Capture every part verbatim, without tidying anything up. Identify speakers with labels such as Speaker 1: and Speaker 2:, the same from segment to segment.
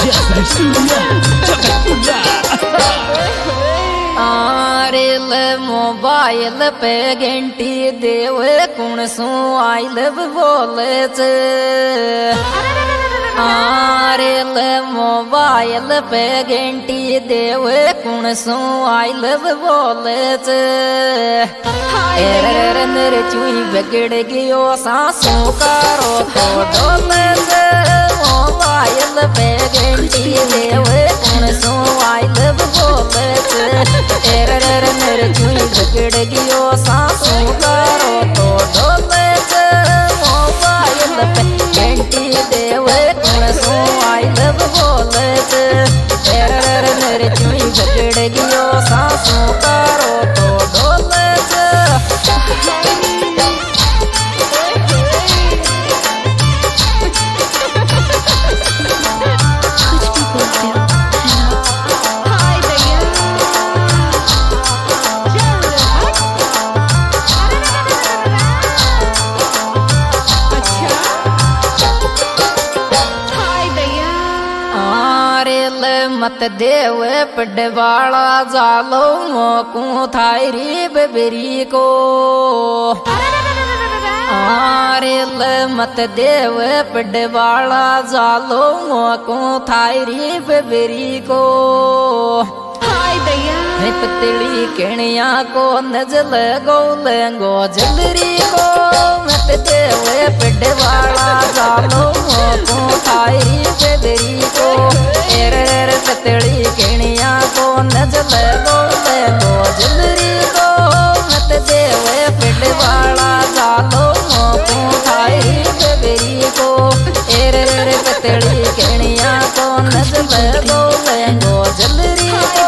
Speaker 1: Jasmine Studio Jakarta.
Speaker 2: आरेल mobile पे घंटी देव कुण सु आई लव बोले च आरेल मोबाइल पे घंटी देव कुण सु आई लव बोले च एरर नर चुई बिगड़ गयो सासू कारो तो डोले च मोबाइल पे घंटी देव कुण सु आई लव बोले च एरर नर चुई बिगड़ गयो सासू कारो तो डोले च मोबाइल पे घंटी देव कुण सु आई लव बोले च एरर नर चुई बिगड़ गयो सासू कारो तो डोले च मत देव पडवाला जालो मोकू थायरी बबरी को आरेल मत देव पडवाला जालो मोकू थायरी बबरी को पतली किणिया को नजल गौलंगो जलरी को मत देव पडवाला जालो मोकू थायरी बबरी को एरर पतली किणिया को नजल गौलंगो जलरी को मत देव पडवाला जालो मोकू थायरी बबरी को एरर पतली किणिया को नजल गौलंगो जलरी को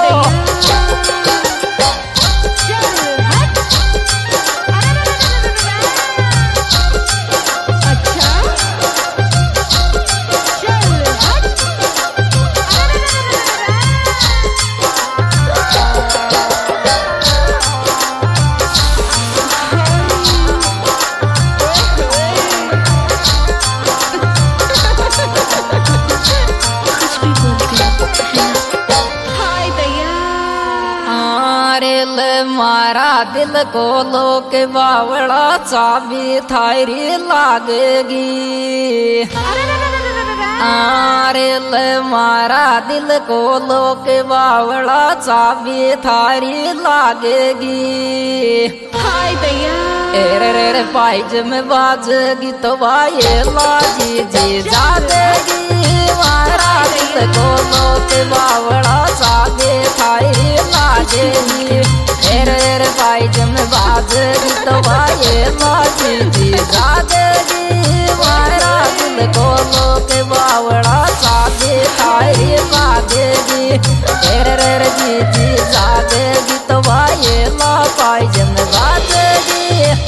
Speaker 2: मारा दिल को लोक बावड़ा चाबी थायरी लागेगी आरेल मारा दिल को लोक बावड़ा चाबी थारी लागेगी एरर पाइज में बाजेगी तो वाये लाजी जी जागेगी मारा दिल को लोक बावड़ा चाबी थारी लागेगी एरर पाइज में बाजेगी तो वाये लाजी जी जागेगी मारा दिल को लोक बावड़ा चाबी थारी लागेगी एरर जी जी जागेगी तो वाये ला पाइज में बाजेगी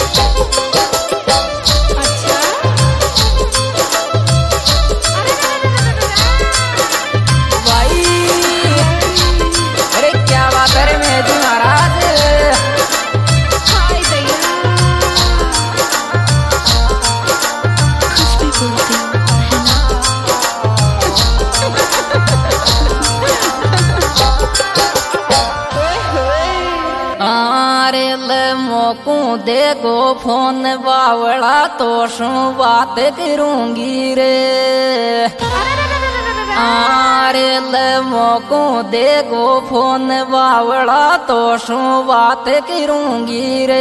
Speaker 2: मोकू देखो फोन बावड़ा तो शू बात करूंगी रे आरेल मोकू देखो फोन बावड़ा तो शू बात करूंगी रे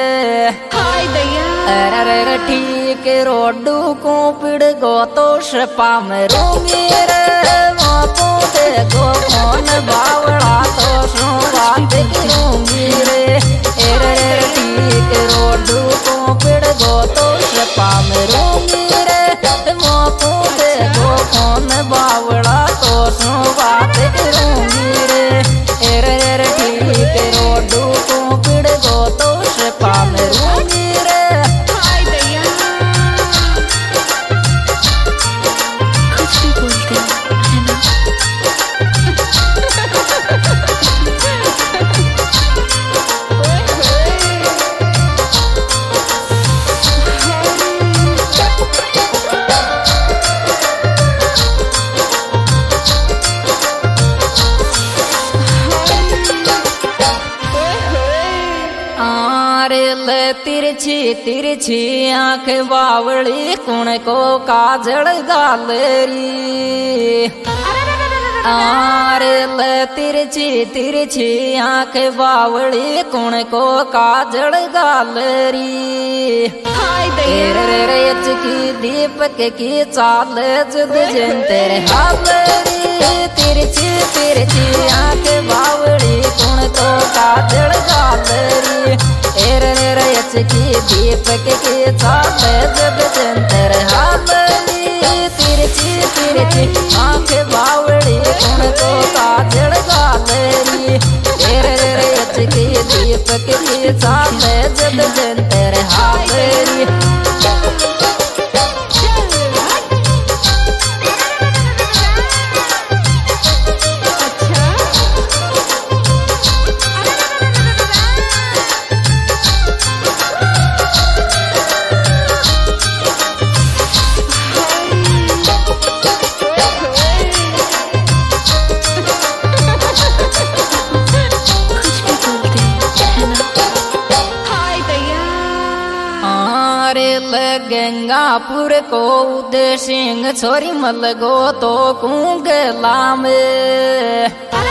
Speaker 2: अरे ठीक रोडू को पिड़ गो तो शपा मरूंगी रे मोकू देखो फोन बावड़ा तो शू बात करूंगी रे एरर ठीक रोडू को पिड़ गो तो शपा मरूंगी रे मोकू देखो फोन बावड़ा तो शू बात करूंगी रे एरर ठीक रोडू को पिड़ गो तो शपा मरूंगी रे
Speaker 3: कुछ भी बोलते है ना
Speaker 2: ले तिरछी तिरछी आंख बावड़ी कुण को काजल गालरी आरे ले तिरछी तिरछी आंख बावड़ी कुण को काजल गालरी तेरे की दीपक की चाल जुद जन तेरे हालरी तिरछी तिरछी आंख बावड़ी कुण को काजल गालरी तेरे की दीपक की चाल जुद जन तेरे हालरी तिरछी तिरछी आंख बावड़ी कुण को काजल गालरी तेरे की दीपक की चाल जुद जन तेरे हालरी गंगापुर को उदय सिंह छोरी मलगो तो कुंगला में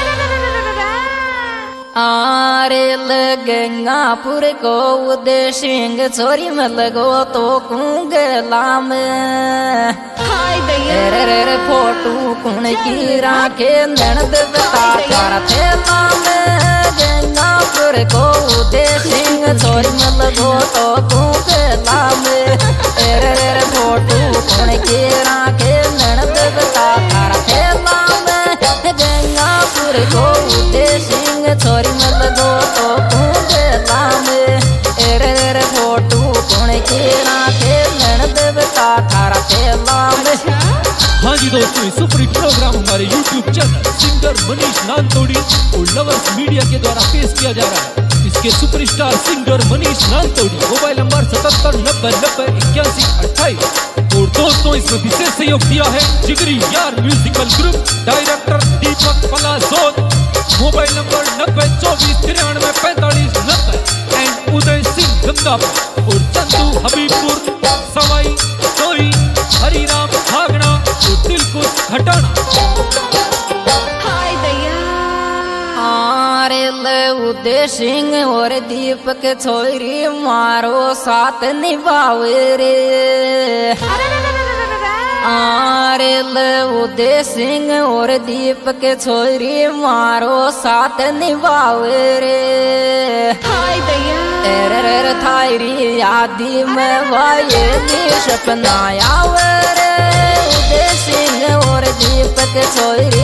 Speaker 2: आरे गंगापुर को उदय सिंह छोरी मलगो तो कुंगला में रे फोटू कुण की राखे ननद बता कर थेला में गंगापुर को उदय सिंह छोरी मलगो तो कुंगला में रे फोटू कुण की राखे ननद बता कर थेला में गंगापुर को उदय सिंह छोरी मलगो तो कुंगला में रे फोटू कुण की राखे ननद बता कर थेला में।
Speaker 1: हाँ जी दोस्तों, सुपर प्रोग्राम हमारे यूट्यूब चैनल सिंगर मनीष नानतोड़ी और लवर्स मीडिया के द्वारा पेश किया जा रहा है। इसके superstar singer Manish Nantodi, mobile number सतहत्तर नब्बे नब्बे इक्यासी अट्ठाईस। और दोस्तों इसमें विशेष सहयोग दिया है जिगरी यार musical group, director Deepak Palasod, mobile number नब्बे चौबीस तिरानवे पैंतालीस नब्बे एंड उदय सिंह गंगापुर और चंदू हबीबपुर, सवाई सोई हरिराम भागना और दिलकुश घटाना।
Speaker 2: उदय सिंह और दीपक छोरी मारो साथ निभावे रे आरे उदय सिंह और दीपक छोरी मारो साथ निभावे रे रे थायरी आदि में वाये सपना आवे रे उदय सिंह और दीपक छोरी